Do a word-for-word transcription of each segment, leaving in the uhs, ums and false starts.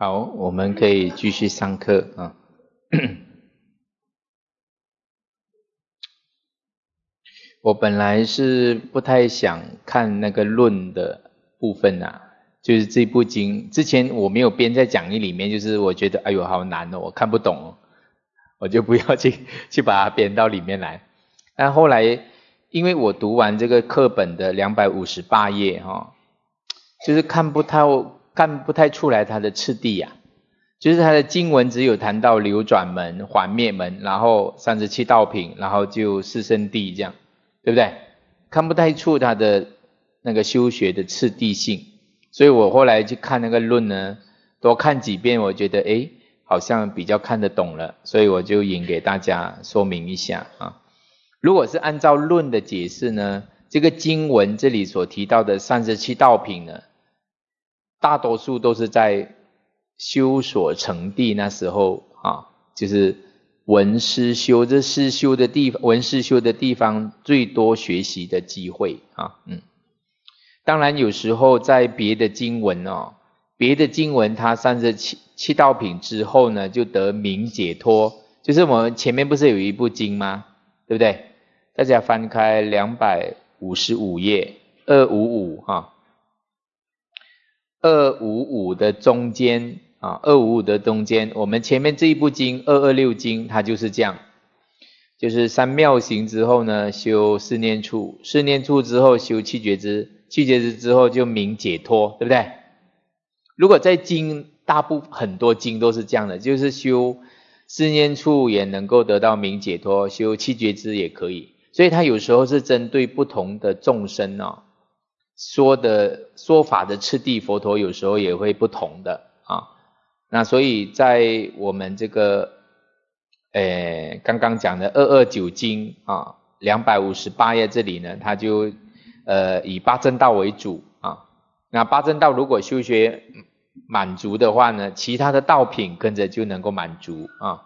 好，我们可以继续上课啊。我本来是不太想看那个论的部分啊，就是这部经之前我没有编在讲义里面，就是我觉得哎呦好难哦，我看不懂哦，我就不要去去把它编到里面来。但后来因为我读完这个课本的两百五十八页哈、哦，就是看不太看不太出来它的次第呀、啊。就是它的经文只有谈到流转门、还灭门，然后三十七道品，然后就四圣谛这样，对不对？看不太出它的那个修学的次第性，所以我后来去看那个论呢，多看几遍，我觉得诶好像比较看得懂了，所以我就引给大家说明一下啊。如果是按照论的解释呢，这个经文这里所提到的三十七道品呢，大多数都是在修所成地那时候啊，就是闻思修，这思修的地方，闻思修的地方最多学习的机会啊，嗯。当然有时候在别的经文哦，别的经文它三十七七道品之后呢，就得明解脱，就是我们前面不是有一部经吗？对不对？大家翻开两百五十五页，二五五哈，二五五的中间啊，二五五的中间，我们前面这一部经二二六经，它就是这样，就是三妙行之后呢，修四念处，四念处之后修七觉支，七觉支之后就明解脱，对不对？如果在经，大部分很多经都是这样的，就是修四念处也能够得到明解脱，修七觉支也可以，所以它有时候是针对不同的众生哦。说的说法的次第，佛陀有时候也会不同的啊。那所以在我们这个呃刚刚讲的二二九经啊两百五十八页这里呢，它就呃以八正道为主啊。那八正道如果修学满足的话呢，其他的道品跟着就能够满足啊。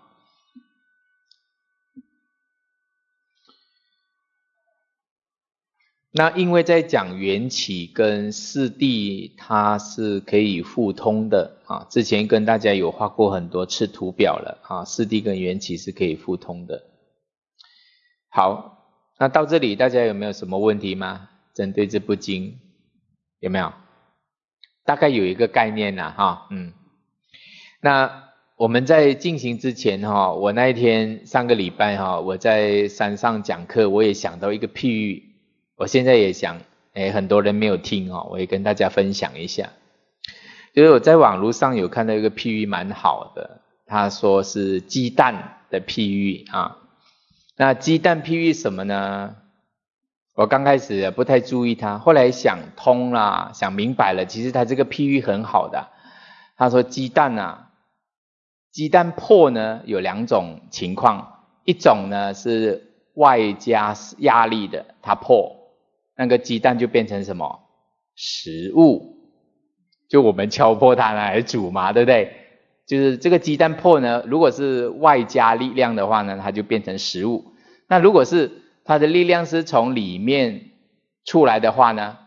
那因为在讲缘起跟四谛，它是可以互通的啊。之前跟大家有画过很多次图表了啊，四谛跟缘起是可以互通的。好，那到这里大家有没有什么问题吗？针对这部经有没有？大概有一个概念啦哈，嗯。那我们在进行之前哈，我那一天上个礼拜哈，我在山上讲课，我也想到一个譬喻。我现在也想，诶，很多人没有听哦，我也跟大家分享一下。就是我在网络上有看到一个譬喻蛮好的，他说是鸡蛋的譬喻啊。那鸡蛋譬喻什么呢？我刚开始不太注意它，后来想通了，想明白了，其实它这个譬喻很好的。他说鸡蛋啊，鸡蛋破呢有两种情况，一种呢是外加压力的，它破。那个鸡蛋就变成什么？食物，就我们敲破它来煮嘛，对不对？就是这个鸡蛋破呢，如果是外加力量的话呢，它就变成食物。那如果是它的力量是从里面出来的话呢，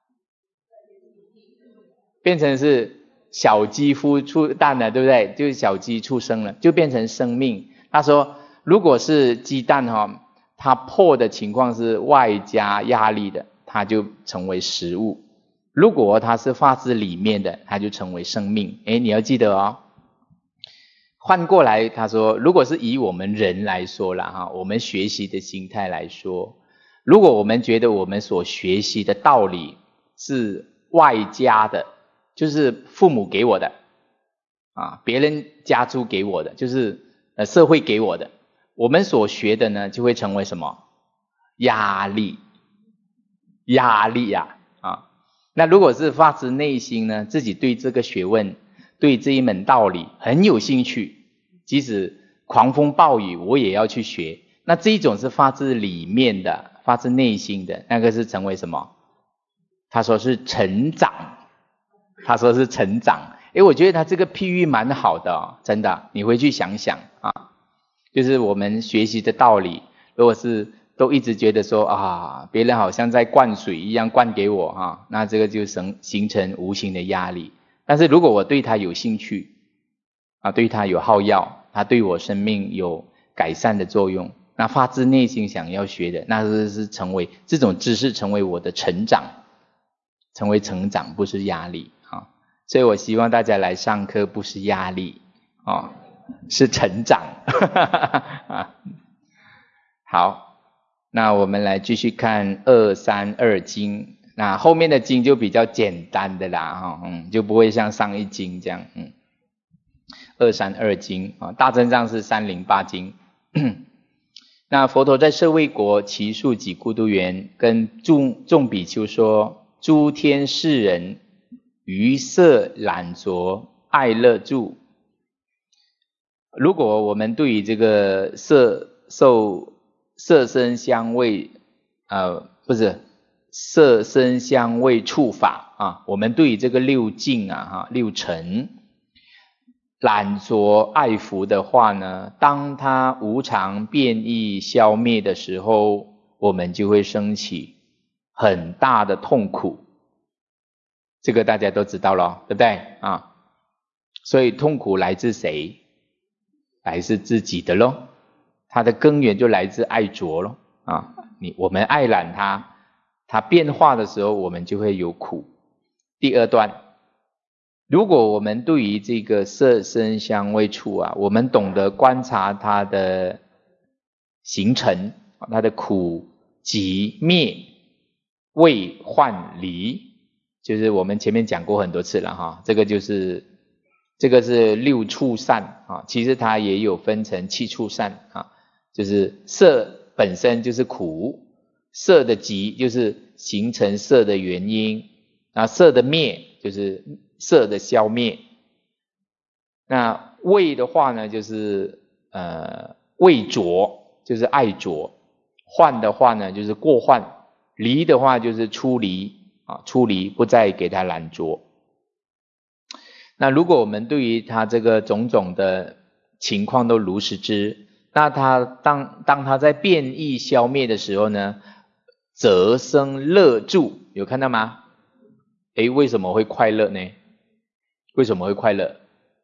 变成是小鸡孵出蛋了，对不对？就是小鸡出生了，就变成生命。他说，如果是鸡蛋哈、哦，它破的情况是外加压力的，它就成为食物；如果它是发自里面的，它就成为生命。诶，你要记得哦。换过来，他说，如果是以我们人来说啦哈，我们学习的心态来说，如果我们觉得我们所学习的道理是外加的，就是父母给我的啊，别人加诸给我的，就是呃社会给我的。我们所学的呢，就会成为什么？压力，压力呀、啊！啊，那如果是发自内心呢，自己对这个学问、对这一门道理很有兴趣，即使狂风暴雨，我也要去学。那这一种是发自里面的、发自内心的，那个是成为什么？他说是成长，他说是成长。诶，我觉得他这个譬喻蛮好的哦，真的，你回去想想啊。就是我们学习的道理，如果是都一直觉得说啊，别人好像在灌水一样灌给我啊，那这个就形形成无形的压力。但是如果我对它有兴趣啊，对他有好药，他对我生命有改善的作用，那发自内心想要学的，那是是成为这种知识成为我的成长，成为成长，不是压力啊。所以我希望大家来上课不是压力啊，是成长啊。好，那我们来继续看二三二经，那后面的经就比较简单的啦哈，嗯，就不会像上一经这样，嗯，二三二经啊，大正藏是三零八经。那佛陀在舍卫国祇树给孤独园跟众众比丘说：诸天世人于色染着，爱乐住。如果我们对于这个色受色身香味呃不是色身香味触法啊，我们对于这个六境啊哈六尘染着爱抚的话呢，当它无常变异消灭的时候，我们就会升起很大的痛苦。这个大家都知道了，对不对啊？所以痛苦来自谁？来自自己的咯，它的根源就来自爱着咯啊！你我们爱染它，它变化的时候，我们就会有苦。第二段，如果我们对于这个色身香味触啊，我们懂得观察它的形成，它的苦集灭味幻离，就是我们前面讲过很多次了哈，这个就是这个是六触散啊，其实它也有分成七触散啊，就是色本身就是苦，色的集就是形成色的原因，那色的灭就是色的消灭，那味的话呢就是呃味着，就是爱着，幻的话呢就是过幻，离的话就是出离啊，出离不再给它染着。那如果我们对于它这个种种的情况都如实知，那它当当它在变异消灭的时候呢，则生乐住，有看到吗？诶，为什么会快乐呢？为什么会快乐？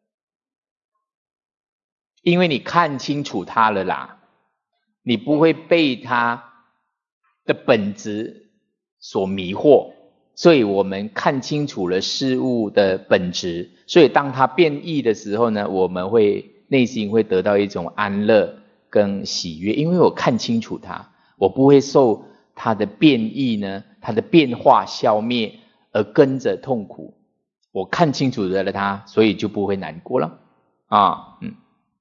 因为你看清楚它了啦，你不会被它的本质所迷惑，所以我们看清楚了事物的本质，所以当它变异的时候呢，我们会内心会得到一种安乐跟喜悦，因为我看清楚它，我不会受它的变异呢，它的变化消灭而跟着痛苦，我看清楚了它，所以就不会难过了啊，嗯。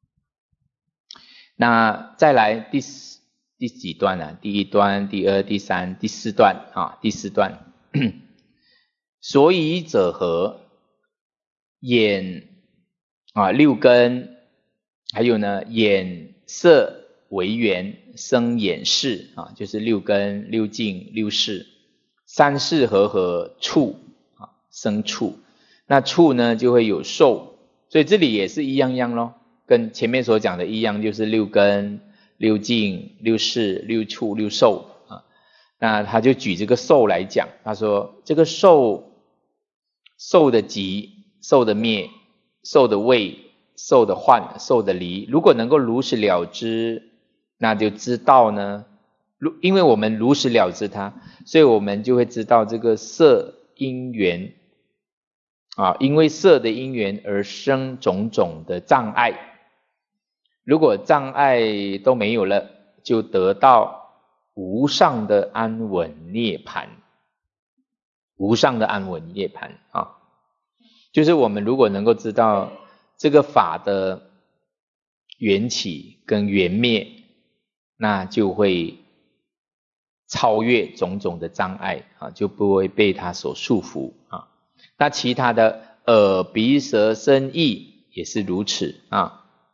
那再来第四第几段呢、啊？第一段、第二、第三、第四段啊，第四段。所以者何？眼啊六根，还有呢眼色为缘生眼识啊，就是六根、六境、六识。三识和合触啊，生触。那触呢就会有受，所以这里也是一样样咯。跟前面所讲的一样，就是六根、六境、六识、六触、六受啊。那他就举这个受来讲，他说这个受，受的集、受的灭、受的位、受的幻、受的离，如果能够如实了知，那就知道呢，如因为我们如实了知它，所以我们就会知道这个色因缘啊，因为色的因缘而生种种的障碍。如果障碍都没有了，就得到无上的安稳涅槃。无上的安稳涅槃啊，就是我们如果能够知道这个法的缘起跟缘灭，那就会超越种种的障碍啊，就不会被它所束缚啊。那其他的耳鼻舌身意也是如此啊。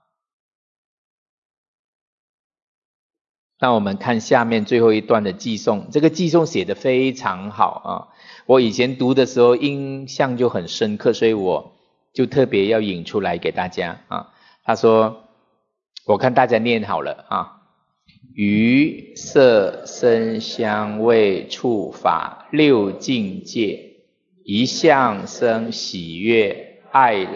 那我们看下面最后一段的偈颂，这个偈颂写得非常好啊，我以前读的时候印象就很深刻，所以我就特别要引出来给大家啊。他说，我看大家念好了啊，于色声香味触法六境界，一向生喜悦爱染，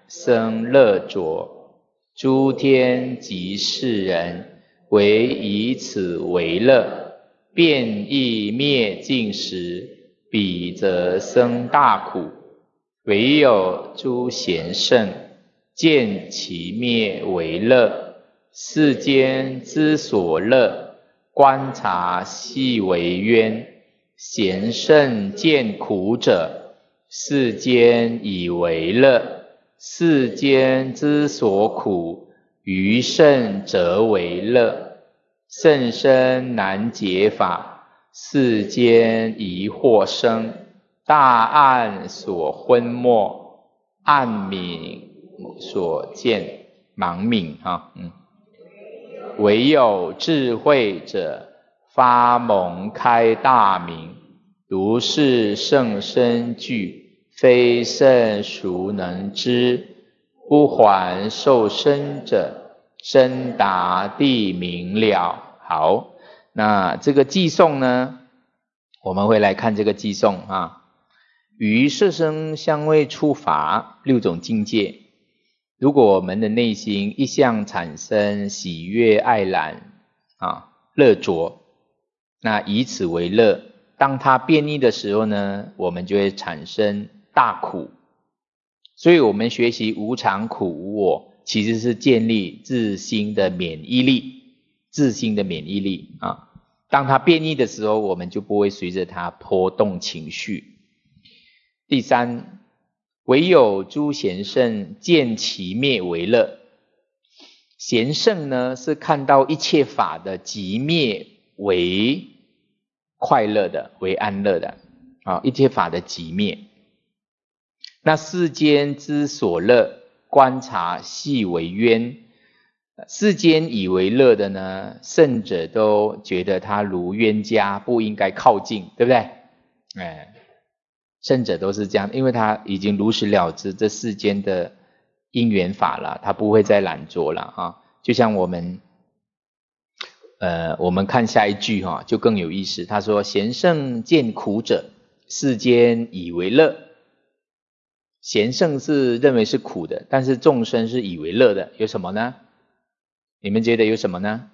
生乐着，诸天及世人，唯以此为乐。变异灭尽时，彼则生大苦。唯有诸贤圣，见其灭为乐。世间之所乐，观察细为冤。贤圣见苦者，世间以为乐。世间之所苦，于圣则为乐。圣深难解法，世间疑惑生。大暗所昏没，暗冥所见，盲冥哈，嗯。唯有智慧者，发蒙开大明。如是圣深具，非圣孰能知？不还受生者，深达地明了。好，那这个偈颂呢，我们会来看这个偈颂啊。于色声香味触法六种境界，如果我们的内心一向产生喜悦爱染啊乐着，那以此为乐。当它变异的时候呢，我们就会产生大苦。所以我们学习无常苦无我，其实是建立自心的免疫力，自心的免疫力啊。当它变异的时候，我们就不会随着它波动情绪。第三，唯有诸贤圣见其灭为乐。贤圣呢，是看到一切法的极灭为快乐的，为安乐的啊，一切法的极灭。那世间之所乐，观察细为冤。世间以为乐的呢，圣者都觉得他如冤家，不应该靠近，对不对？哎。圣者都是这样，因为他已经如实了知这世间的因缘法了，他不会再懒惰了啊。就像我们，呃，我们看下一句哈，就更有意思。他说：“贤圣见苦者，世间以为乐。”贤圣是认为是苦的，但是众生是以为乐的，有什么呢？你们觉得有什么呢？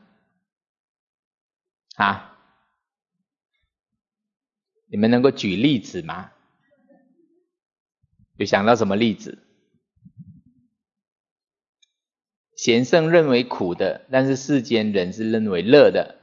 啊？你们能够举例子吗？有想到什么例子？贤圣认为苦的，但是世间人是认为乐的。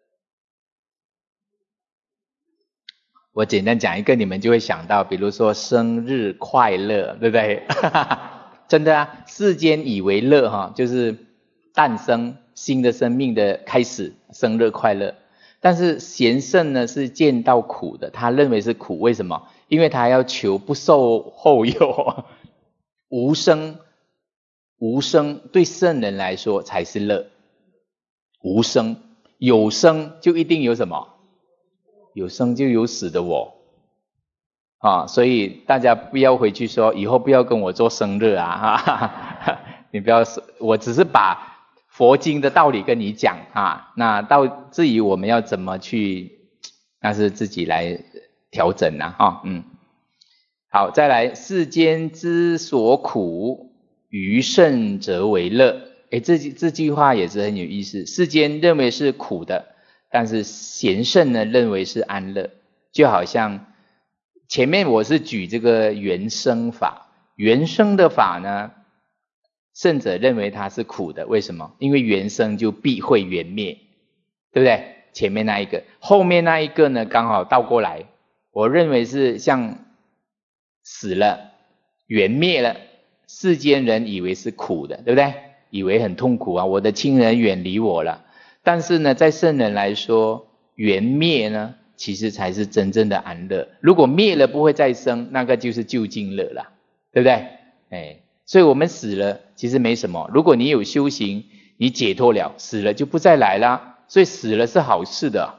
我简单讲一个，你们就会想到，比如说生日快乐，对不对？真的啊，世间以为乐哈，就是诞生新的生命的开始，生日快乐。但是贤圣呢是见到苦的，他认为是苦，为什么？因为他要求不受后有，无生，无生对圣人来说才是乐。无生，有生就一定有什么？有生就有死的我啊！所以大家不要回去说以后不要跟我做生日啊！哈哈，你不要说，我只是把佛经的道理跟你讲啊。那到至于我们要怎么去，那是自己来调整啦啊，嗯，好，再来，世间之所苦，于圣则为乐。诶，这这句话也是很有意思。世间认为是苦的，但是贤圣呢认为是安乐。就好像前面我是举这个原生法，原生的法呢，圣者认为它是苦的，为什么？因为原生就必会原灭，对不对？前面那一个，后面那一个呢，刚好倒过来。我认为是像死了，缘灭了，世间人以为是苦的，对不对？以为很痛苦啊，我的亲人远离我了。但是呢，在圣人来说，缘灭呢，其实才是真正的安乐。如果灭了不会再生，那个就是究竟乐了，对不对？哎，所以我们死了其实没什么。如果你有修行，你解脱了，死了就不再来啦。所以死了是好事的。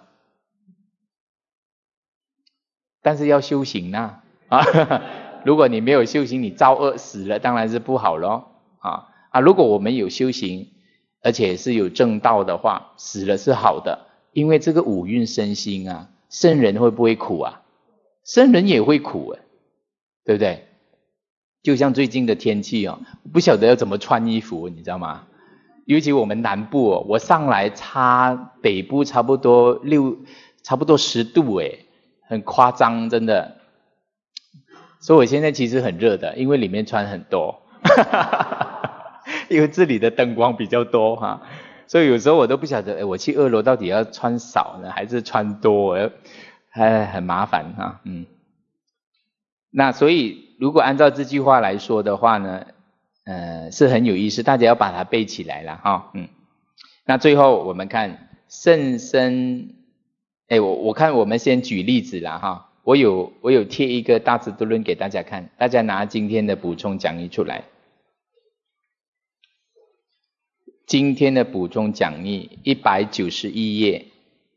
但是要修行啊，啊，如果你没有修行，你造恶死了，当然是不好咯。啊啊，如果我们有修行，而且是有正道的话，死了是好的，因为这个五蕴身心啊，圣人会不会苦啊？圣人也会苦啊，对不对？ 就像最近的天气哦，不晓得要怎么穿衣服，你知道吗？尤其我们南部哦，我上来差北部差不多六，差不多十度诶，很夸张，真的。所以我现在其实很热的，因为里面穿很多，因为这里的灯光比较多哈，所以有时候我都不晓得，诶我去二楼到底要穿少呢，还是穿多，还很麻烦哈，嗯。那所以如果按照这句话来说的话呢，呃，是很有意思，大家要把它背起来了哈，嗯。那最后我们看甚深，哎，我我看我们先举例子啦哈，我有我有贴一个大智度论给大家看，大家拿今天的补充讲义出来。今天的补充讲义一百九十一页。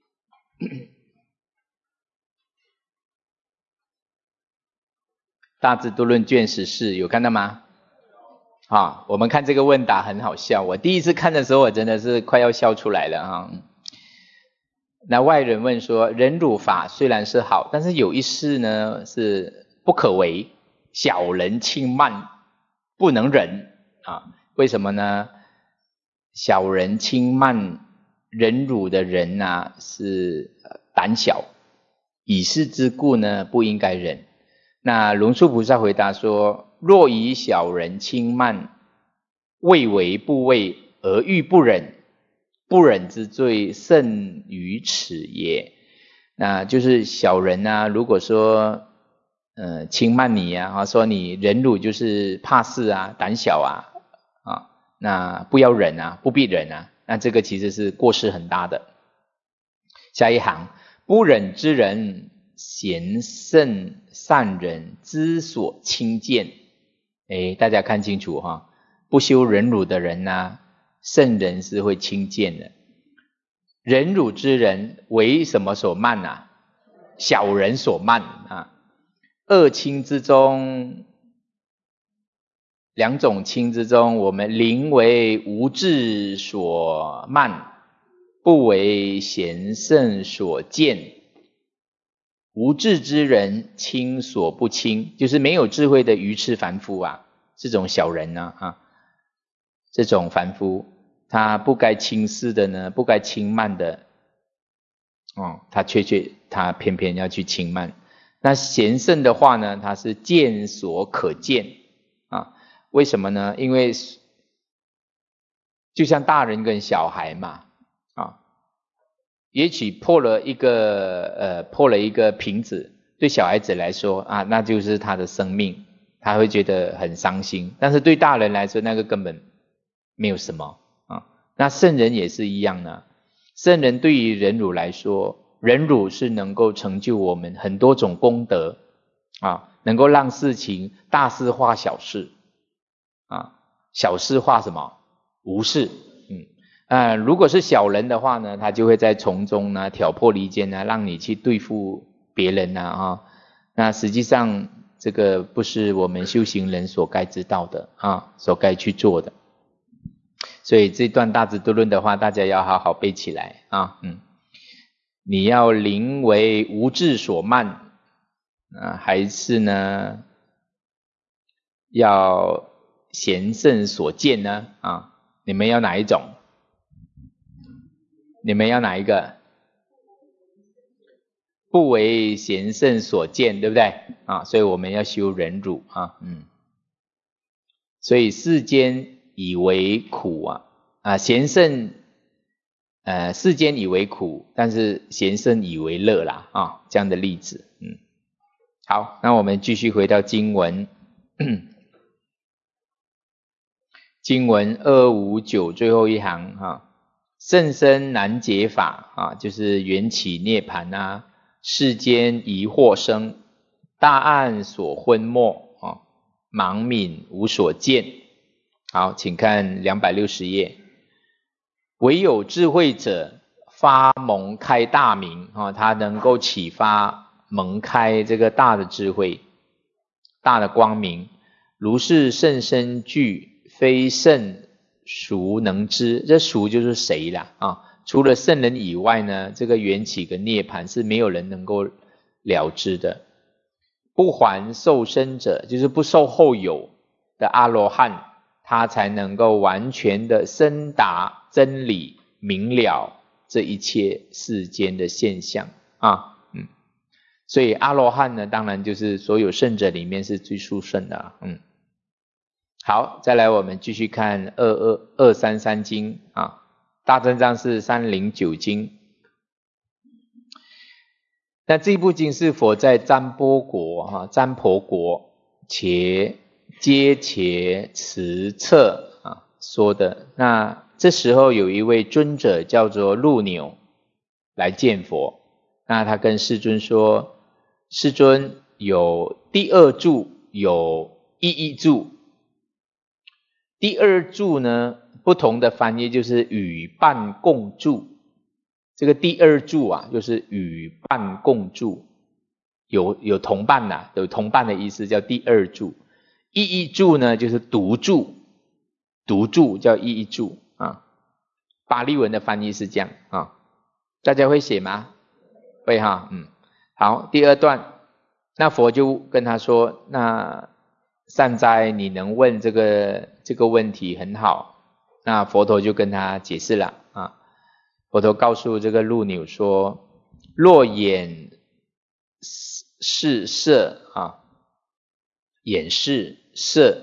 大智度论卷十四有看到吗？啊，我们看这个问答很好笑，我第一次看的时候我真的是快要笑出来了哈。那外人问说，忍辱法虽然是好，但是有一事呢是不可为，小人轻慢，不能忍啊。为什么呢？小人轻慢忍辱的人啊是胆小，以是之故呢不应该忍。那龙树菩萨回答说，若以小人轻慢，未为不为而欲不忍，不忍之罪甚于此也。那就是小人啊，如果说呃轻慢你啊，说你忍辱就是怕事啊，胆小啊，啊，那不要忍啊，不必忍啊，那这个其实是过失很大的。下一行，不忍之人，贤圣善人之所轻贱。诶，大家看清楚哈，不修忍辱的人啊，圣人是会轻贱的。忍辱之人为什么所慢啊？小人所慢啊。二轻之中，两种轻之中，我们宁为无智所慢，不为贤圣所见。无智之人轻所不轻，就是没有智慧的愚痴凡夫啊，这种小人呢 啊, 啊，这种凡夫，他不该轻视的呢，不该轻慢的，哦，他却却他偏偏要去轻慢。那贤圣的话呢，他是见所可见啊，为什么呢？因为就像大人跟小孩嘛，啊。也许破了一个呃破了一个瓶子，对小孩子来说啊，那就是他的生命，他会觉得很伤心。但是对大人来说，那个根本没有什么啊。那圣人也是一样的，圣人对于忍辱来说，忍辱是能够成就我们很多种功德啊，能够让事情大事化小事啊，小事化什么？无事。呃，如果是小人的话呢，他就会在从中呢挑拨离间啊，让你去对付别人呐啊。那实际上这个不是我们修行人所该知道的啊，所该去做的。所以这段大智度论的话，大家要好好背起来啊。嗯，你要宁为无智所慢啊，还是呢要贤圣所见呢？啊，你们要哪一种？你们要哪一个？不为贤圣所见，对不对啊？所以我们要修忍辱啊，嗯。所以世间以为苦啊，啊，贤圣，呃，世间以为苦，但是贤圣以为乐啦啊，这样的例子，嗯。好，那我们继续回到经文，经文二五九最后一行哈、啊。甚深难解法啊，就是缘起涅盘啊，世间疑惑生，大暗所昏没啊，盲泯无所见。好，请看两百六十页。唯有智慧者发蒙开大明啊，他能够启发蒙开这个大的智慧，大的光明。如是甚深具，非圣孰能知？这孰就是谁啦啊？除了圣人以外呢，这个缘起跟涅盘是没有人能够了知的。不还受生者，就是不受后有的阿罗汉，他才能够完全的深达真理，明了这一切世间的现象啊。嗯，所以阿罗汉呢，当然就是所有圣者里面是最殊胜的。嗯，好，再来我们继续看二二二三三经啊，大正藏是三零九经。那这部经是佛在占波国哈，占婆国且阶且持策啊说的。那这时候有一位尊者叫做陆牛来见佛，那他跟世尊说：世尊，有第二住，有意义住。第二住呢，不同的翻译就是与伴共住。这个第二住啊，就是与伴共住，有有同伴呐、啊，有同伴的意思叫第二住。意义住呢，就是独住，独住叫意义住啊。巴利文的翻译是这样啊，大家会写吗？会哈，嗯。好，第二段，那佛就跟他说：那善哉，你能问这个这个问题很好。那佛陀就跟他解释了啊。佛陀告诉这个陆牛说：若眼是色啊，眼是色，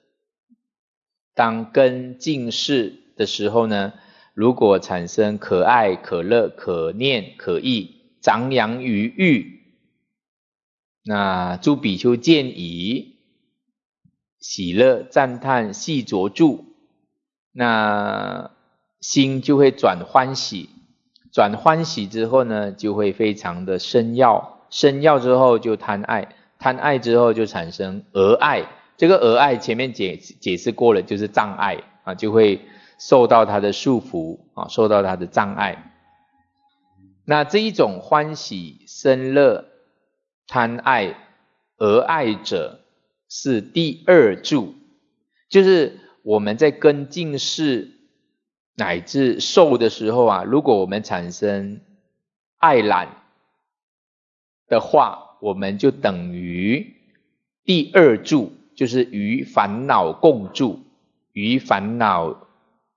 当根净视的时候呢，如果产生可爱、可乐、可念、可意，张扬于欲，那诸比丘见已，喜乐、赞叹、细着住，那心就会转欢喜，转欢喜之后呢，就会非常的生药，生药之后就贪爱，贪爱之后就产生俄爱。这个俄爱前面解解释过了，就是障碍啊，就会受到它的束缚啊，受到它的障碍。那这一种欢喜、生乐、贪爱、俄爱者是第二住，就是我们在根净视乃至受的时候啊，如果我们产生爱染的话，我们就等于第二住，就是与烦恼共住，与烦恼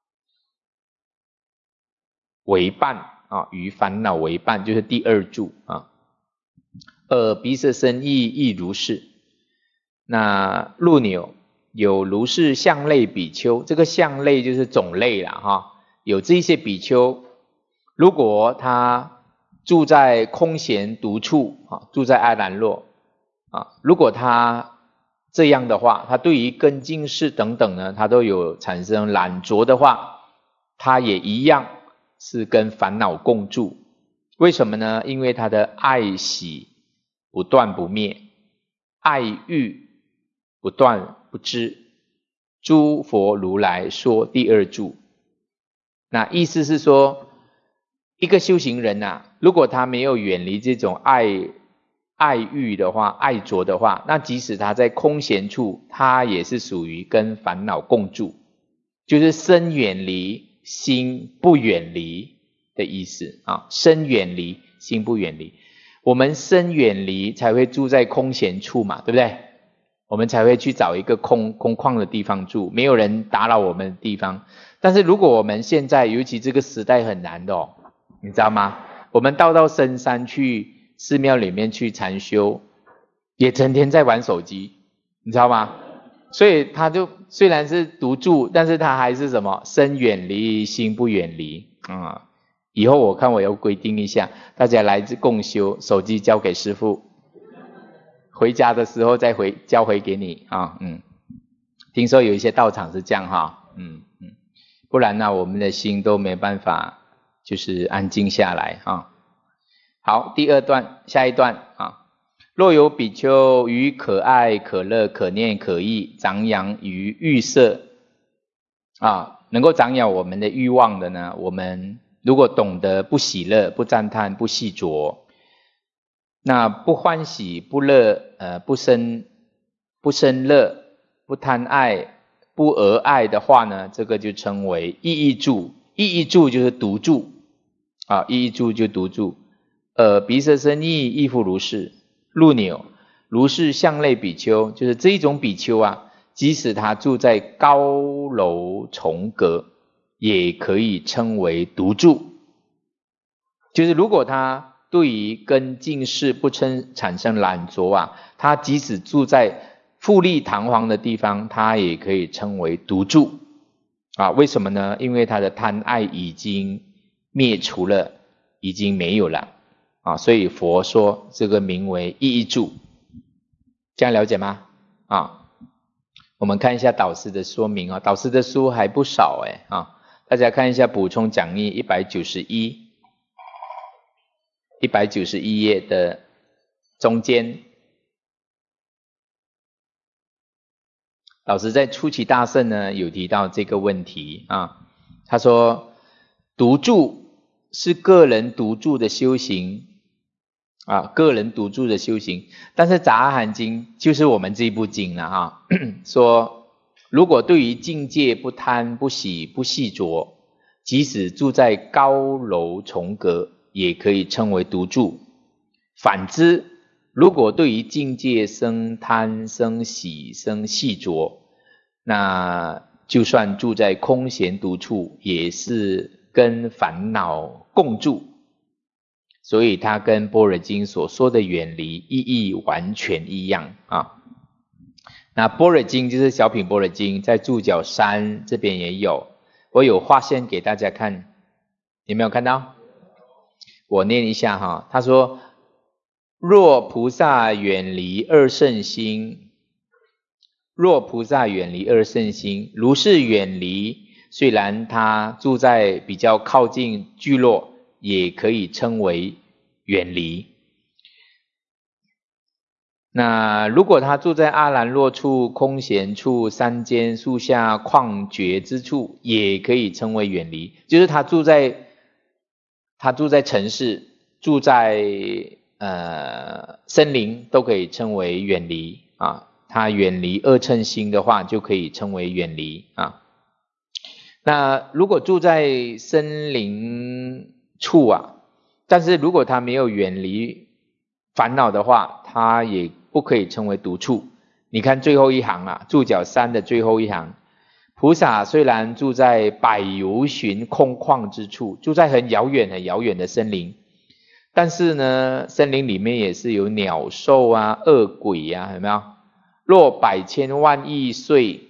为伴啊，与烦恼为伴，就是第二住啊。耳鼻舌身意亦如是。那陆牛有如是相类比丘，这个相类就是种类啦哈。有这些比丘，如果他住在空闲独处啊，住在阿兰若啊，如果他这样的话，他对于根净视等等呢，他都有产生染着的话，他也一样是跟烦恼共住。为什么呢？因为他的爱喜不断不灭，爱欲不断不知。诸佛如来说第二住，那意思是说，一个修行人啊，如果他没有远离这种爱爱欲的话，爱着的话，那即使他在空闲处，他也是属于跟烦恼共住，就是身远离，心不远离的意思啊。身远离，心不远离。我们身远离才会住在空闲处嘛，对不对？我们才会去找一个空空旷的地方住，没有人打扰我们的地方。但是如果我们现在，尤其这个时代很难的哦，你知道吗？我们到到深山去，寺庙里面去禅修，也成天在玩手机，你知道吗？所以他就虽然是独住，但是他还是什么身远离，心不远离啊、嗯。以后我看我要规定一下，大家来自共修，手机交给师父。回家的时候再回交回给你啊，嗯，听说有一些道场是这样哈，嗯嗯，不然呢，我们的心都没办法就是安静下来啊。好，第二段，下一段啊，若有比丘于可爱、可乐、可念、可意，长养于欲色啊，能够长养我们的欲望的呢，我们如果懂得不喜乐、不赞叹、不细着。那不欢喜不乐，呃，不生不生乐，不贪爱，不俄爱的话呢，这个就称为意义住。意义住就是独住啊，意义住就独住。呃，鼻舌身意亦复如是。陆牛如是相类比丘，就是这一种比丘啊， 即使他住在高楼重阁，也可以称为独住。就是如果他对于跟近事不称产生懒着啊，他即使住在富丽堂皇的地方，他也可以称为独住啊。为什么呢？因为他的贪爱已经灭除了，已经没有了啊。所以佛说这个名为意义住，这样了解吗？啊。我们看一下导师的说明啊，导师的书还不少哎啊，大家看一下补充讲义一百九十一，一百九十一页的中间，老师在初期大圣呢有提到这个问题啊，他说独住是个人独住的修行啊，个人独住的修行，但是杂阿含经就是我们这一部经了啊，说如果对于境界不贪不喜不细着，即使住在高楼重阁，也可以称为独住。反之，如果对于境界生贪生喜生细着，那就算住在空闲独处，也是跟烦恼共住。所以它跟般若经所说的远离意义完全一样啊。那般若经就是小品般若经，在注脚三这边也有，我有画线给大家看，有没有看到？我念一下哈，他说：若菩萨远离二圣心，若菩萨远离二圣心，如是远离，虽然他住在比较靠近聚落，也可以称为远离。那如果他住在阿兰若处、空闲处、山间、树下、旷绝之处，也可以称为远离。就是他住在他住在城市，住在呃森林，都可以称为远离啊。他远离二乘心的话，就可以称为远离啊。那如果住在森林处啊，但是如果他没有远离烦恼的话，他也不可以称为独处。你看最后一行啊，注脚三的最后一行，菩萨虽然住在百由旬空旷之处，住在很遥远很遥远的森林，但是呢，森林里面也是有鸟兽啊、恶鬼啊，有没有？若百千万亿岁，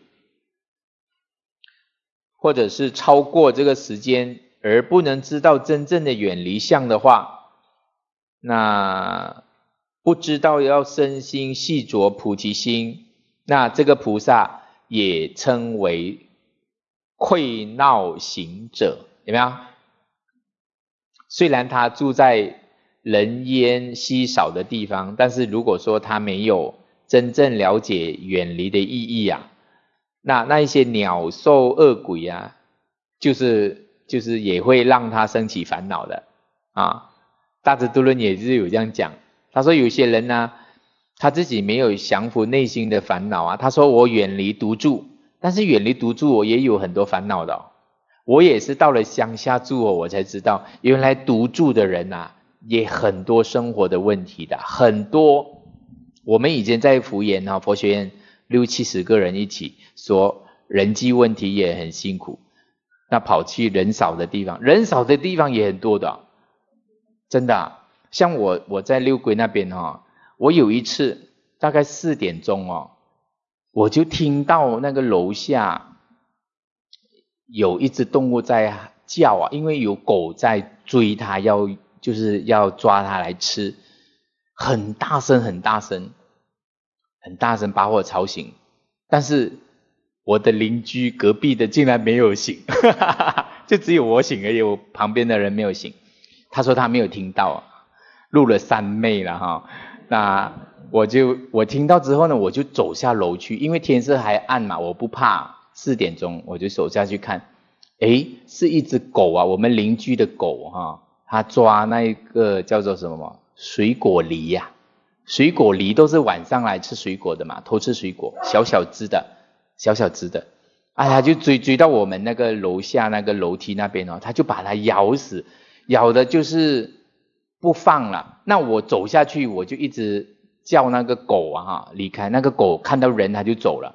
或者是超过这个时间，而不能知道真正的远离相的话，那不知道要身心细着菩提心，那这个菩萨也称为愧闹行者，有没有？虽然他住在人烟稀少的地方，但是如果说他没有真正了解远离的意义啊，那那一些鸟兽恶鬼啊，就是就是也会让他升起烦恼的啊。大智度论也是有这样讲，他说有些人呢、啊，他自己没有降服内心的烦恼啊，他说我远离独住，但是远离独住我也有很多烦恼的、哦，我也是到了乡下住哦，我才知道原来独住的人啊，也很多生活的问题的，很多。我们以前在福研啊佛学院六七十个人一起说人际问题也很辛苦，那跑去人少的地方，人少的地方也很多的，真的、啊。像我我在六龟那边哈、哦，我有一次大概四点钟哦，我就听到那个楼下有一只动物在叫啊，因为有狗在追它，要就是要抓它来吃，很大声很大声很大声把我吵醒，但是我的邻居隔壁的竟然没有醒就只有我醒而已，我旁边的人没有醒。他说他没有听到，入了三昧了哈。那我就我听到之后呢，我就走下楼去，因为天色还暗嘛，我不怕。四点钟我就走下去看，诶，是一只狗啊，我们邻居的狗哈，它抓那一个叫做什么水果梨呀、啊，水果梨都是晚上来吃水果的嘛，偷吃水果，小小只的，小小只的，哎呀，就追追到我们那个楼下那个楼梯那边哦，他就把它咬死，咬的就是不放了。那我走下去，我就一直叫那个狗啊哈离开，那个狗看到人它就走了。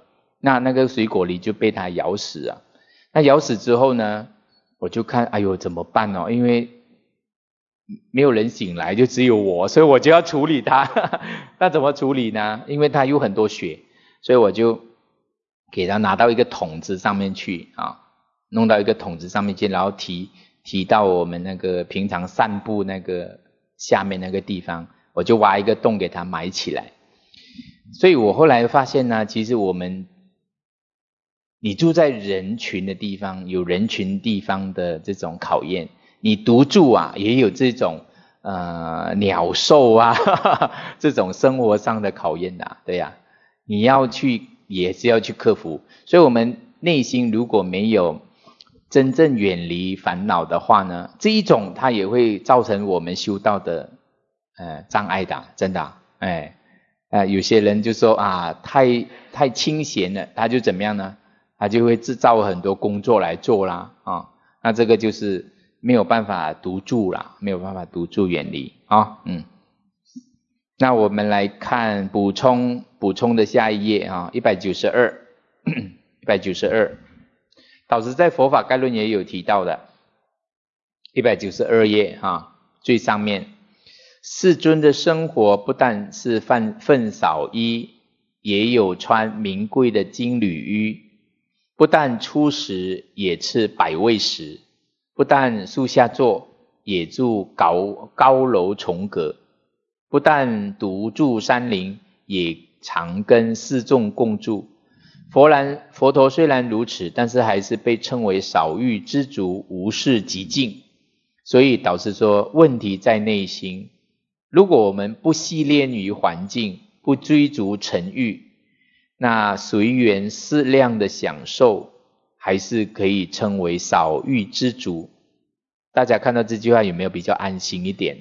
那那个水果梨就被它咬死啊。那咬死之后呢，我就看，哎呦怎么办哦？因为没有人醒来，就只有我，所以我就要处理它。那怎么处理呢？因为它有很多血，所以我就给它拿到一个桶子上面去啊，弄到一个桶子上面去，然后提提到我们那个平常散步那个下面那个地方，我就挖一个洞给它埋起来。所以我后来发现呢，其实我们你住在人群的地方，有人群地方的这种考验。你独住啊，也有这种呃鸟兽啊呵呵这种生活上的考验的、啊，对呀、啊，你要去也是要去克服。所以我们内心如果没有真正远离烦恼的话呢，这一种它也会造成我们修道的呃障碍的，真的、啊，哎，呃有些人就说啊，太太清闲了，他就怎么样呢？他就会制造很多工作来做啦啊，那这个就是没有办法独住啦，没有办法独住远离啊，嗯。那我们来看补充补充的下一页啊，一百九十二，一百九十二，导师在佛法概论也有提到的，一百九十二页啊，最上面，世尊的生活不但是饭份少衣，也有穿名贵的金缕衣，不但初食，也吃百味食。不但树下坐，也住高高楼重阁；不但独住山林，也常跟四众共住。佛然佛陀虽然如此，但是还是被称为少欲知足，无事极静。所以导师说，问题在内心。如果我们不系恋于环境，不追逐尘欲，那随缘适量的享受，还是可以称为少欲知足。大家看到这句话有没有比较安心一点？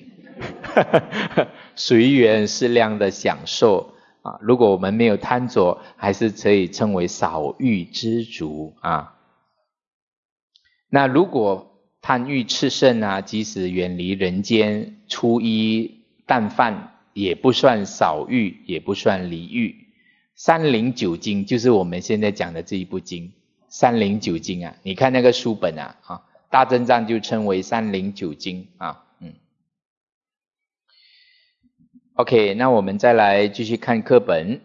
随缘适量的享受啊，如果我们没有贪着，还是可以称为少欲知足啊。那如果贪欲炽盛啊，即使远离人间，粗衣淡饭，也不算少欲，也不算离欲。三零九经就是我们现在讲的这一部经，三零九经啊，你看那个书本啊，啊大正藏就称为三零九经啊，嗯。OK， 那我们再来继续看课本。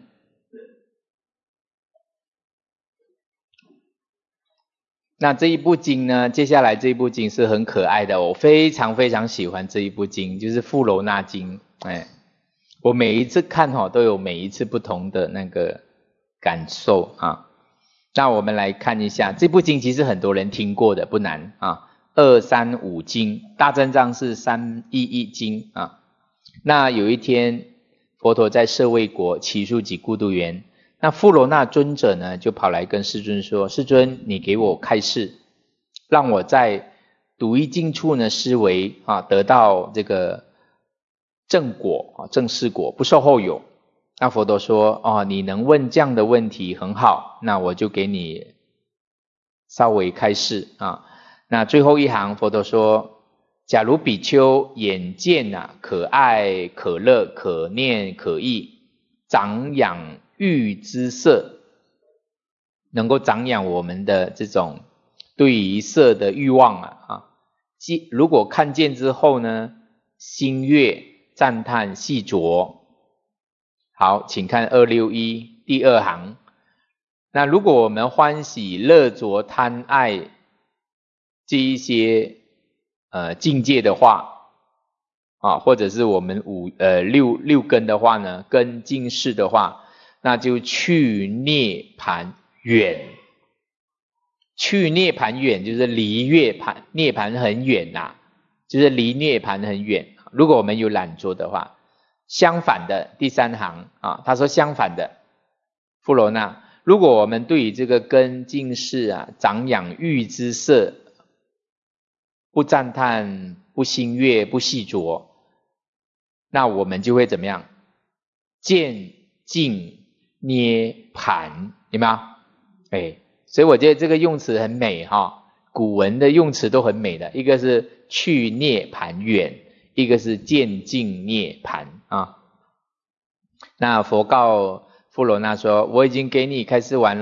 那这一部经呢，接下来这一部经是很可爱的，我非常非常喜欢这一部经，就是富楼那经。哎，我每一次看哈、哦，都有每一次不同的那个感受啊。那我们来看一下这部经，其实很多人听过的，不难啊。二三五经，大正藏是三一一经啊。那有一天，佛陀在舍卫国祇树给孤独园，那富楼那尊者呢，就跑来跟世尊说：“世尊，你给我开示，让我在独一境处呢思维啊，得到这个正果啊，正事果，不受后有。”那佛陀说：“哦，你能问这样的问题很好，那我就给你稍微开示啊。”那最后一行，佛陀说：“假如比丘眼见啊，可爱、可乐、可念、可忆，长养欲之色，能够长养我们的这种对于色的欲望啊，啊，如果看见之后呢，心悦、赞叹、细着。”好，请看二六一第二行。那如果我们欢喜、乐着、贪爱这一些呃境界的话啊，或者是我们五呃六六根的话呢，根境识的话，那就去涅盘远。去涅盘远就是离涅盘涅盘很远呐、啊，就是离涅盘很远。如果我们有懒惰的话。相反的第三行啊，他说相反的，富楼那，如果我们对于这个根境识啊，长养欲之色，不赞叹、不欣悦、不细着，那我们就会怎么样？见境涅盘，有没有？哎，所以我觉得这个用词很美哈，古文的用词都很美的，一个是去涅盘远。一个是见境涅盘啊，那佛告富楼那说：“我已经给你开示完了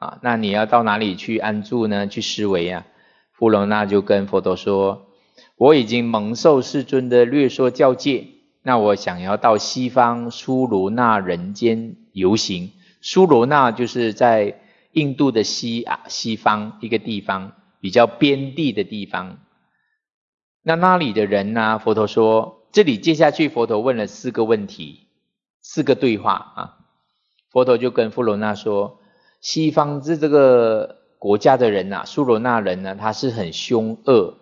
啊，那你要到哪里去安住呢？去思维啊。富罗那就跟佛陀说，我已经蒙受世尊的略说教戒，那我想要到西方苏罗那人间游行。苏罗那就是在印度的西啊西方一个地方，比较边地的地方。那那里的人呢，佛陀说，这里接下去佛陀问了四个问题，四个对话啊。佛陀就跟富罗那说，西方这这个国家的人啊，苏罗那人呢，他是很凶恶，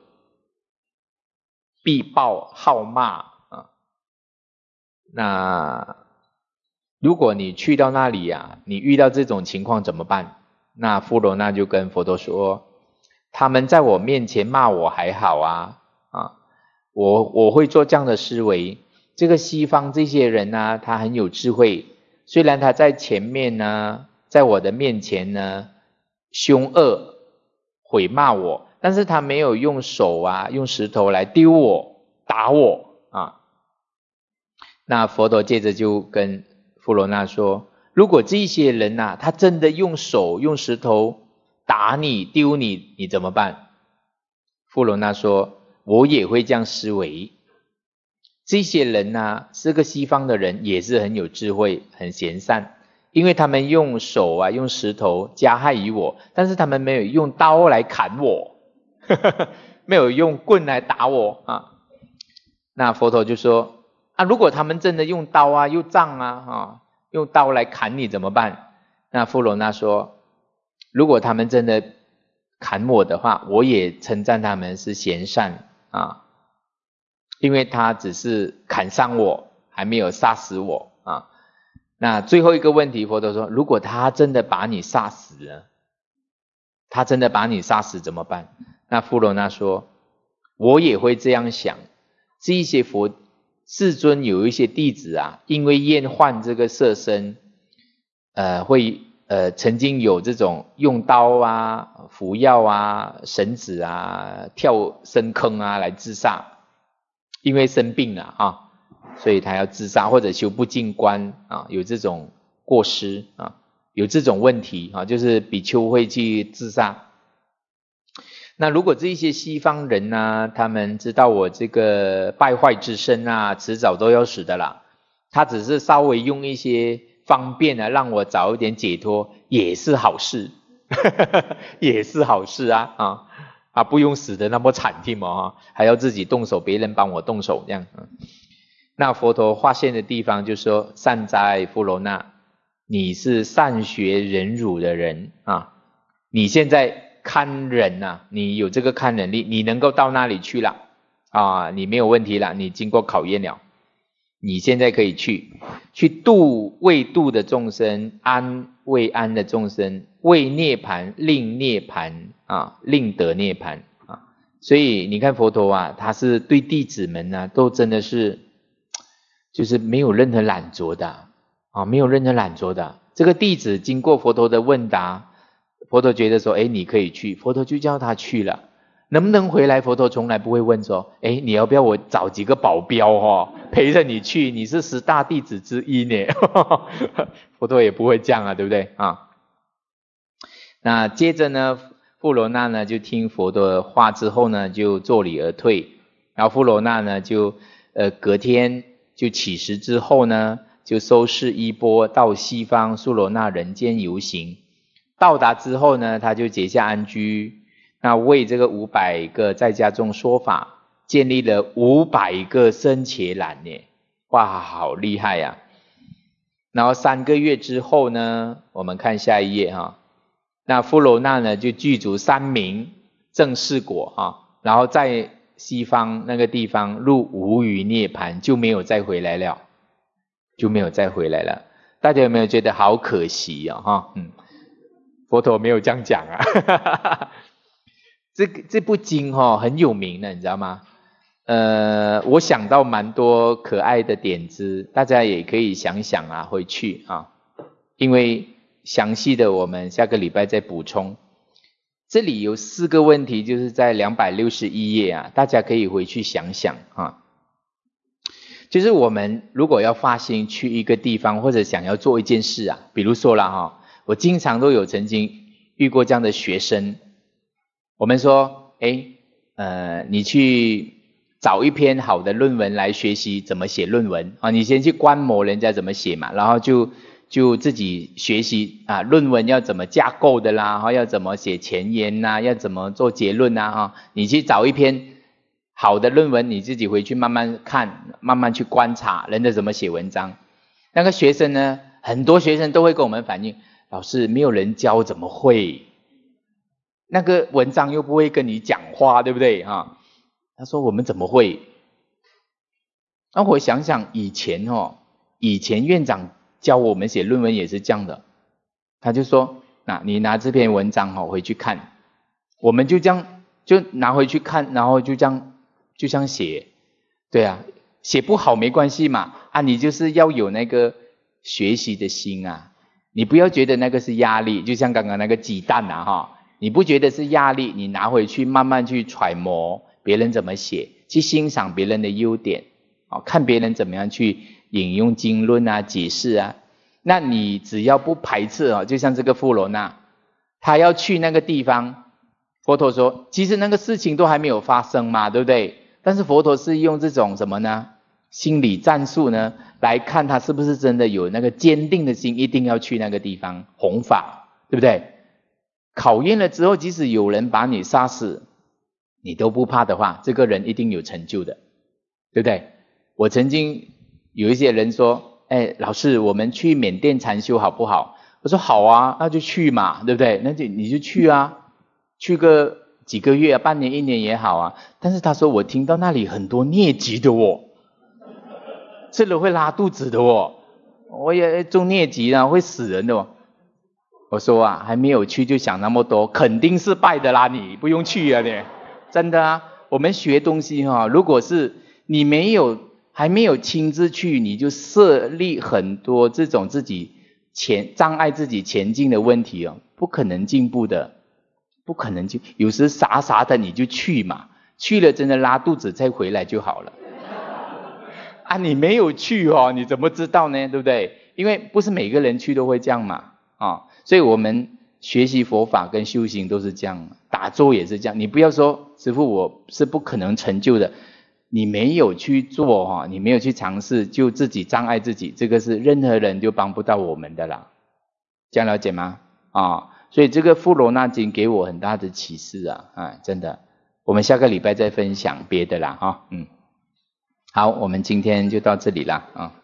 必报好骂啊。那如果你去到那里啊，你遇到这种情况怎么办？那富罗那就跟佛陀说，他们在我面前骂我还好啊，啊，我我会做这样的思维。这个西方这些人呢，他很有智慧，虽然他在前面呢，在我的面前呢，凶恶毁骂我，但是他没有用手啊，用石头来丢我、打我啊。那佛陀接着就跟富罗那说，如果这些人啊，他真的用手、用石头打你、丢你，你怎么办？富罗那说，我也会这样思维。这些人啊，这个西方的人也是很有智慧、很贤善，因为他们用手啊，用石头加害于我，但是他们没有用刀来砍我，呵呵，没有用棍来打我啊。那佛陀就说，啊，如果他们真的用刀啊，用杖啊，啊用刀来砍你怎么办？那富罗那说，如果他们真的砍我的话，我也称赞他们是贤善啊，因为他只是砍伤我，还没有杀死我啊。那最后一个问题，佛陀说，如果他真的把你杀死了，他真的把你杀死怎么办？那富罗那说，我也会这样想。这一些佛世尊有一些弟子啊，因为厌患这个色身，呃，会呃曾经有这种用刀啊、服药啊、绳子啊、跳深坑啊来自杀，因为生病了啊，所以他要自杀，或者修不净观啊，有这种过失啊，有这种问题啊，就是比丘会去自杀。那如果这些西方人呢，他们知道我这个败坏之身啊，迟早都要死的啦，他只是稍微用一些方便啊，让我早一点解脱，也是好事，也是好事啊啊啊，不用死的那么惨听哦，还要自己动手，别人帮我动手这样。那佛陀发现的地方就说，善哉富罗那，你是善学忍辱的人啊，你现在堪忍啊，你有这个堪忍力，你能够到那里去了啊，你没有问题了，你经过考验了，你现在可以去去度未度的众生，安未安的众生，为涅槃令涅槃啊，令得涅槃啊。所以你看佛陀啊，他是对弟子们啊，都真的是就是没有任何懒惰的啊，没有任何懒惰的。这个弟子经过佛陀的问答，佛陀觉得说，哎，你可以去，佛陀就叫他去了。能不能回来，佛陀从来不会问说，哎，你要不要我找几个保镖哦，陪着你去，你是十大弟子之一呢。佛陀也不会这样啊，对不对啊？那接着呢，富罗那呢就听佛的话之后呢，就作礼而退。然后富罗那呢就呃隔天就起食之后呢，就收拾衣钵到西方苏罗那人间游行。到达之后呢，他就结下安居，那为这个五百个在家众说法，建立了五百个僧伽蓝呢，哇，好厉害呀、啊！然后三个月之后呢，我们看下一页哈，那富罗那呢就具足三明正四果哈，然后在西方那个地方入无余涅槃，就没有再回来了，就没有再回来了。大家有没有觉得好可惜啊、哦？哈，嗯。佛陀没有这样讲啊，这这部经哈、哦、很有名的，你知道吗？呃，我想到蛮多可爱的点子，大家也可以想想啊，回去啊，因为详细的我们下个礼拜再补充。这里有四个问题，就是在两百六十一页啊，大家可以回去想想啊。就是我们如果要发心去一个地方，或者想要做一件事啊，比如说啦哈。我经常都有曾经遇过这样的学生，我们说，哎，呃，你去找一篇好的论文来学习怎么写论文啊，你先去观摩人家怎么写嘛，然后就就自己学习啊，论文要怎么架构的啦，哈，要怎么写前言呐，要怎么做结论呐，哈，你去找一篇好的论文，你自己回去慢慢看，慢慢去观察人家怎么写文章。那个学生呢，很多学生都会跟我们反映，老师没有人教怎么会？那个文章又不会跟你讲话，对不对哈？他说我们怎么会？那我想想以前哦，以前院长教我们写论文也是这样的，他就说，那你拿这篇文章哦回去看，我们就这样就拿回去看，然后就这样就这样写，对啊，写不好没关系嘛，啊，你就是要有那个学习的心啊，你不要觉得那个是压力，就像刚刚那个鸡蛋啊哈。你不觉得是压力，你拿回去慢慢去揣摩别人怎么写，去欣赏别人的优点，看别人怎么样去引用经论啊、解释啊，那你只要不排斥，就像这个富罗那，他要去那个地方，佛陀说其实那个事情都还没有发生嘛，对不对？但是佛陀是用这种什么呢？心理战术呢，来看他是不是真的有那个坚定的心，一定要去那个地方弘法，对不对？考验了之后，即使有人把你杀死，你都不怕的话，这个人一定有成就的，对不对？我曾经有一些人说，哎，老师，我们去缅甸禅修好不好？我说好啊，那就去嘛，对不对？那就你就去啊，去个几个月啊，半年一年也好啊。但是他说我听到那里很多疟疾的哦，吃了会拉肚子的哦，我也中疟疾啊，会死人的哦。我说啊，还没有去就想那么多，肯定是败的啦，你不用去啊你，真的啊。我们学东西哈、哦，如果是你没有还没有亲自去，你就设立很多这种自己前障碍自己前进的问题哦，不可能进步的，不可能进。有时傻傻的你就去嘛，去了真的拉肚子再回来就好了。啊，你没有去哦，你怎么知道呢？对不对？因为不是每个人去都会这样嘛，啊、哦。所以我们学习佛法跟修行都是这样，打坐也是这样。你不要说师父我是不可能成就的，你没有去做哈，你没有去尝试，就自己障碍自己，这个是任何人就帮不到我们的啦。这样了解吗？啊、哦，所以这个富罗那经给我很大的启示啊，啊，真的。我们下个礼拜再分享别的啦，哈、哦，嗯，好，我们今天就到这里啦，啊、哦。